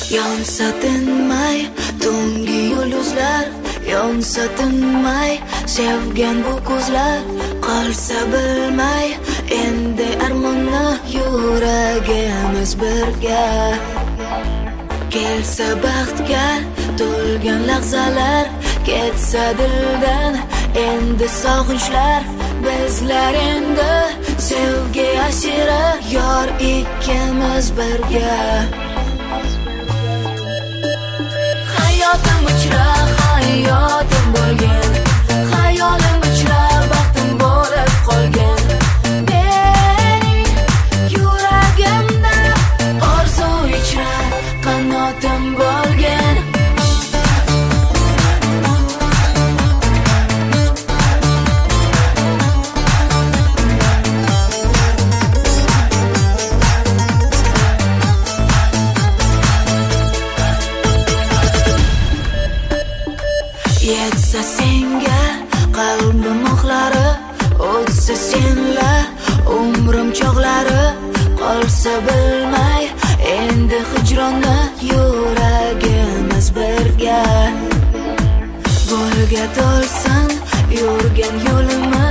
Yonsa tinmay tungi yulduzlar, yonsa tinmay sevgan bu ko'zlar, qolsa bilmay endi armonni yuragimiz birga. Kelsa baxtga to'lgan lahzalar, ketsa dildan endi sog'inchlar. Bizlar endi sevgi asiri, yor ikkimiz birga. Hayotim ichra hayotim bo'lgan, hayolim ichra baxtim bo'lib qolgan. Mening yuragimda orzu ichra qanotim bo'lgan. Yetsa senga qalbim oqlari, o'tsa senla umrim chog'lari, qolsa bilmay endi hijronni yuragimiz birga. Golga to'lsin yurgan yo'limiz,